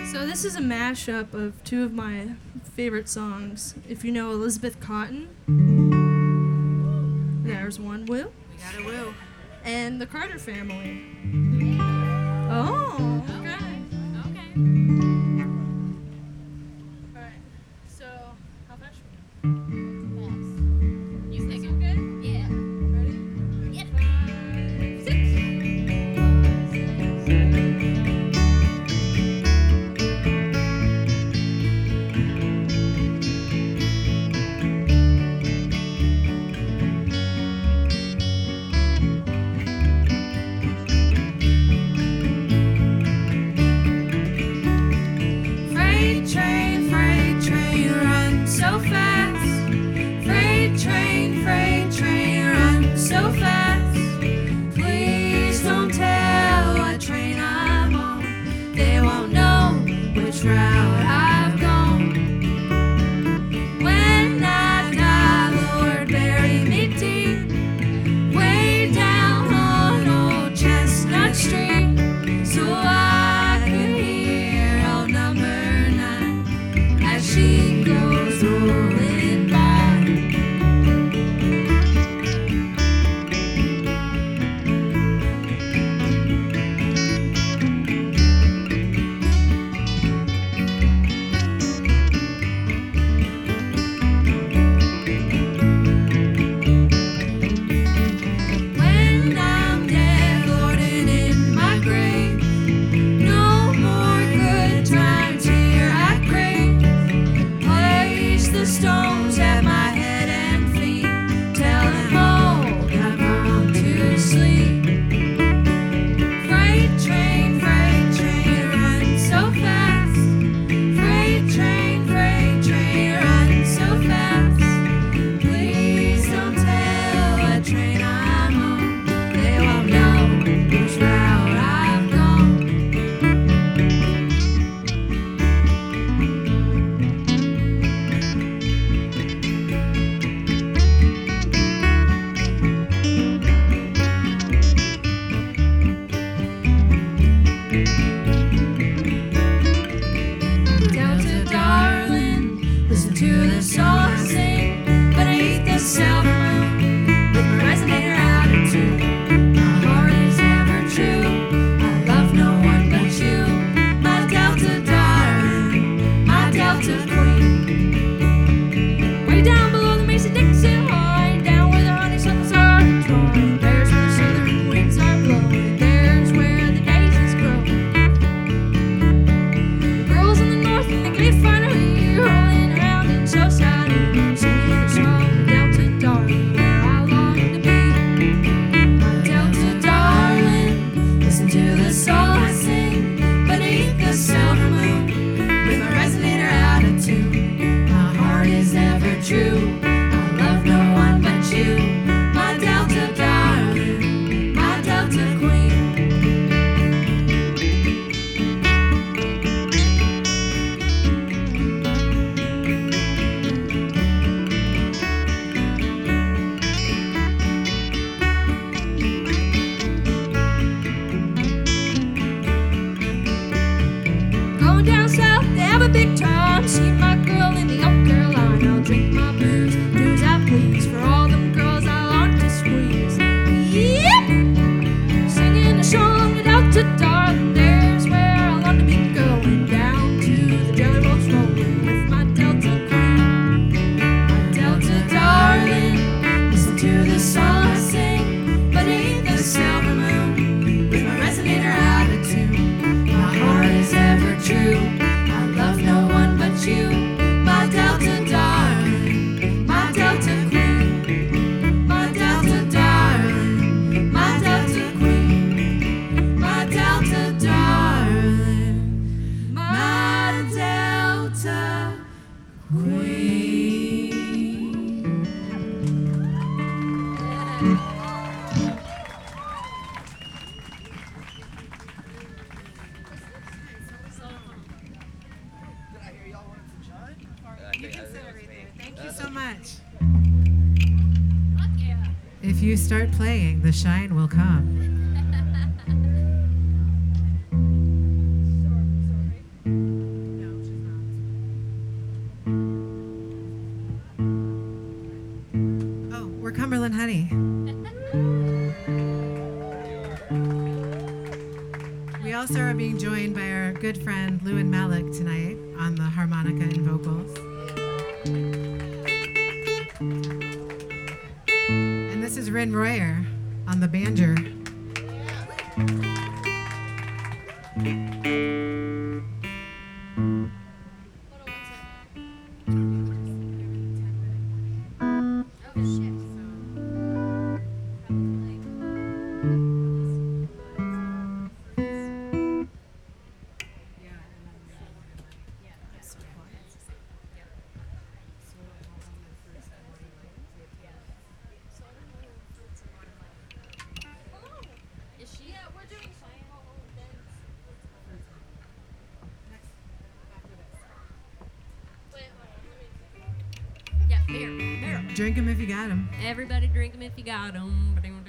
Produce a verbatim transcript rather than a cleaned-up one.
So this is a mashup of two of my favorite songs. If you know Elizabeth Cotton, there's one, Woo. We got a Woo. And the Carter Family. Oh, okay. Okay. Alright, so how fast? You think Is it good? Yeah. Ready? Yep. Five, six. Freight train, freight train, run so fast. Freight train, freight train, run so fast. Please don't tell what train I'm on. They won't know which route I've gone. When I die, Lord, bury me deep, way down on old Chestnut Street, so I can hear old number nine as she goes rolling by. When I'm dead, Lord, and in my grave, no more good times here I crave. Place the stones at my head and feet, tell them all I've gone to sleep. Freight train, freight train, run so fast. Freight train, freight train, run so fast. Please don't tell what train I'm on. They won't know which route I've gone. Delta darling, listen to the song I sing beneath the silver moon with my resonator attitude. My heart is ever true. I love no one but you, my Delta darling, my Delta queen. Way down below the Mason-Dixon line, down where the honeysuckles are entwined. There's where the southern winds are blowing. There's where the daisies grow. Girls in the north think they finally rolling around in society, singing a song, Delta darling, where I long to be. My Delta darling, listen to the song I sing beneath the silver moon with my resonator attitude. My heart is ever true. I love no one but you, my Delta darling, my Delta queen. Going down south to have a big time. See my girl in the North Carolina. I'll drink my booze, do as I please. For all them girls I long to squeeze. Yep! Singing a song to Delta darling. There's where I long to be going. Down to the jelly rolls rolling with my Delta queen. My Delta darling, listen to the song I sing beneath the silver moon with my resonator attitude. My heart is ever true. I love no one but you, my Delta darling, my Delta queen. My Delta darling, my Delta queen. My Delta darling, my Delta queen. You can sit right there. Thank you so much. Fuck yeah. If you start playing, the shine will come. Sorry, sorry. and Honey. We also are being joined by our good friend Lewin Malik tonight on the harmonica and vocals. And this is Rin Royer on the banjo. Yeah, beer, beer. Drink them if you got them. Everybody drink them if you got them.